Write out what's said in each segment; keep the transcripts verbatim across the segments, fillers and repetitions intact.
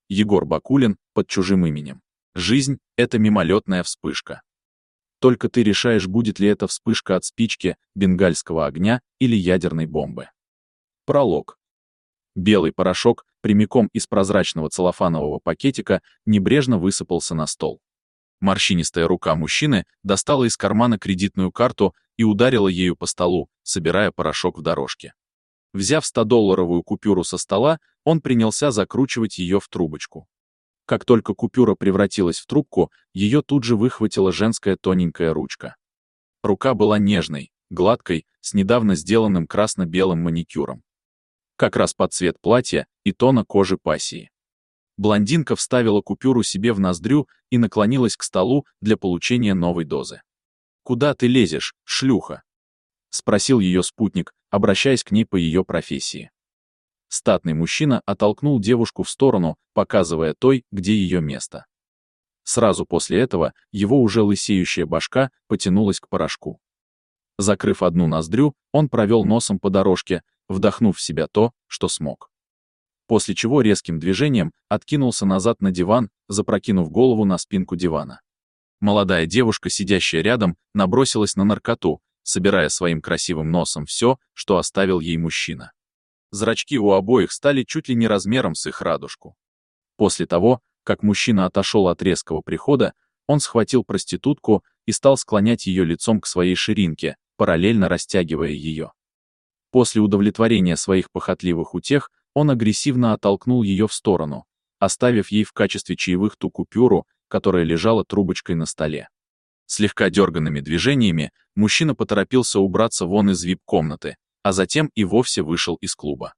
Егор Бакулин под чужим именем. Жизнь — это мимолетная вспышка. Только ты решаешь, будет ли это вспышка от спички, бенгальского огня или ядерной бомбы. Пролог. Белый порошок прямиком из прозрачного целлофанового пакетика небрежно высыпался на стол. Морщинистая рука мужчины достала из кармана кредитную карту и ударила ею по столу, собирая порошок в дорожке. Взяв стодолларовую купюру со стола, он принялся закручивать ее в трубочку. Как только купюра превратилась в трубку, ее тут же выхватила женская тоненькая ручка. Рука была нежной, гладкой, с недавно сделанным красно-белым маникюром. Как раз под цвет платья и тона кожи пассии. Блондинка вставила купюру себе в ноздрю и наклонилась к столу для получения новой дозы. «Куда ты лезешь, шлюха?» — спросил ее спутник, обращаясь к ней по ее профессии. Статный мужчина оттолкнул девушку в сторону, показывая той, где ее место. Сразу после этого его уже лысеющая башка потянулась к порошку. Закрыв одну ноздрю, он провел носом по дорожке, вдохнув в себя то, что смог. После чего резким движением откинулся назад на диван, запрокинув голову на спинку дивана. Молодая девушка, сидящая рядом, набросилась на наркоту, собирая своим красивым носом все, что оставил ей мужчина. Зрачки у обоих стали чуть ли не размером с их радужку. После того, как мужчина отошел от резкого прихода, он схватил проститутку и стал склонять ее лицом к своей ширинке, параллельно растягивая ее. После удовлетворения своих похотливых утех, он агрессивно оттолкнул ее в сторону, оставив ей в качестве чаевых ту купюру, которая лежала трубочкой на столе. Слегка дерганными движениями мужчина поторопился убраться вон из вип-комнаты, а затем и вовсе вышел из клуба.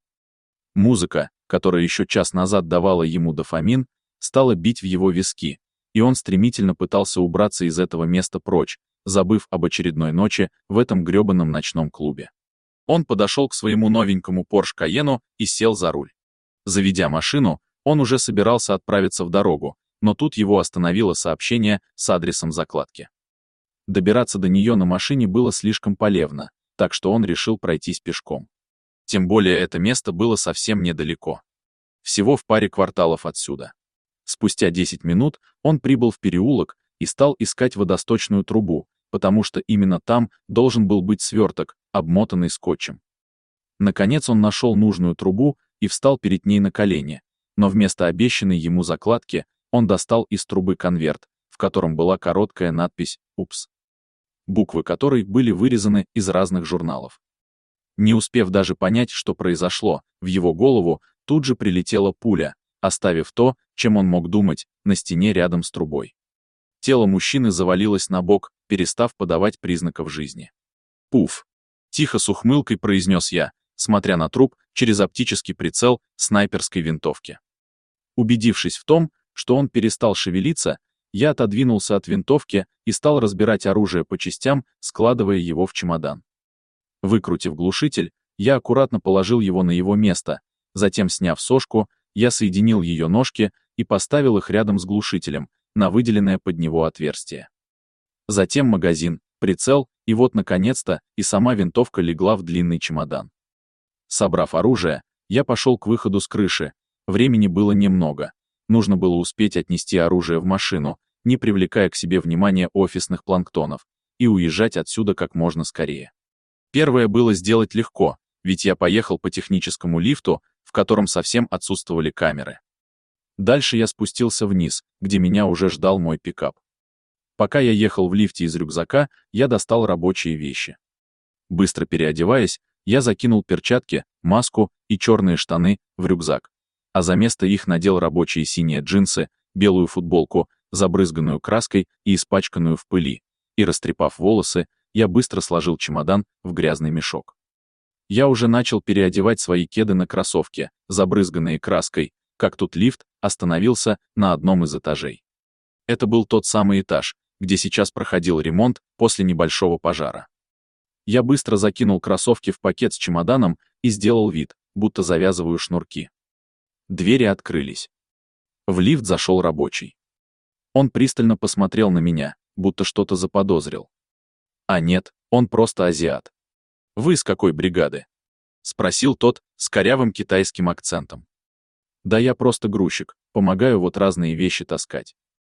Музыка, которая еще час назад давала ему дофамин, стала бить в его виски, и он стремительно пытался убраться из этого места прочь, забыв об очередной ночи в этом грёбаном ночном клубе. Он подошел к своему новенькому Porsche Cayenne и сел за руль. Заведя машину, он уже собирался отправиться в дорогу, но тут его остановило сообщение с адресом закладки. Добираться до нее на машине было слишком полевно, так что он решил пройтись пешком. Тем более это место было совсем недалеко. Всего в паре кварталов отсюда. Спустя десять минут он прибыл в переулок и стал искать водосточную трубу, потому что именно там должен был быть сверток, обмотанный скотчем. Наконец он нашел нужную трубу и встал перед ней на колени, но вместо обещанной ему закладки он достал из трубы конверт, в котором была короткая надпись «Упс», буквы которой были вырезаны из разных журналов. Не успев даже понять, что произошло, в его голову тут же прилетела пуля, оставив то, чем он мог думать, на стене рядом с трубой. Тело мужчины завалилось на бок, перестав подавать признаков жизни. «Пуф!» — тихо с ухмылкой произнес я, смотря на труп через оптический прицел снайперской винтовки. Убедившись в том, что он перестал шевелиться, я отодвинулся от винтовки и стал разбирать оружие по частям, складывая его в чемодан. Выкрутив глушитель, я аккуратно положил его на его место, затем, сняв сошку, я соединил ее ножки и поставил их рядом с глушителем, на выделенное под него отверстие. Затем магазин, прицел, и вот, наконец-то, и сама винтовка легла в длинный чемодан. Собрав оружие, я пошел к выходу с крыши. Времени было немного. Нужно было успеть отнести оружие в машину, не привлекая к себе внимания офисных планктонов, и уезжать отсюда как можно скорее. Первое было сделать легко, ведь я поехал по техническому лифту, в котором совсем отсутствовали камеры. Дальше я спустился вниз, где меня уже ждал мой пикап. Пока я ехал в лифте из рюкзака, я достал рабочие вещи. Быстро переодеваясь, я закинул перчатки, маску и черные штаны в рюкзак, а за место их надел рабочие синие джинсы, белую футболку, забрызганную краской и испачканную в пыли, и, растрепав волосы, я быстро сложил чемодан в грязный мешок. Я уже начал переодевать свои кеды на кроссовки, забрызганные краской, как тут лифт остановился на одном из этажей. Это был тот самый этаж, где сейчас проходил ремонт после небольшого пожара. Я быстро закинул кроссовки в пакет с чемоданом и сделал вид, будто завязываю шнурки. Двери открылись. В лифт зашел рабочий. Он пристально посмотрел на меня, будто что-то заподозрил. А нет, он просто азиат. «Вы с какой бригады?» — спросил тот с корявым китайским акцентом. Да я просто грузчик, помогаю вот разные вещи таскать.